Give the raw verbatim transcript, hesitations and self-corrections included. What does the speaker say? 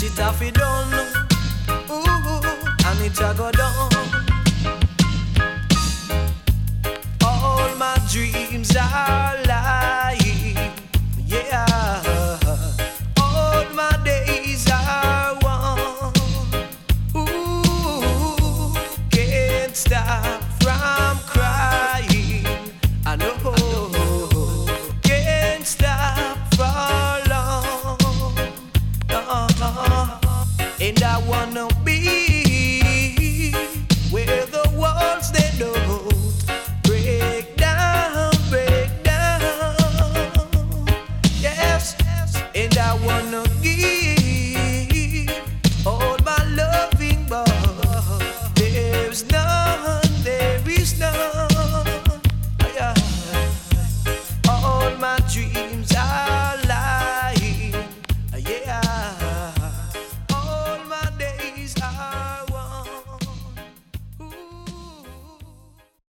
it off it done. Ooh, and it a go down. All my dreams are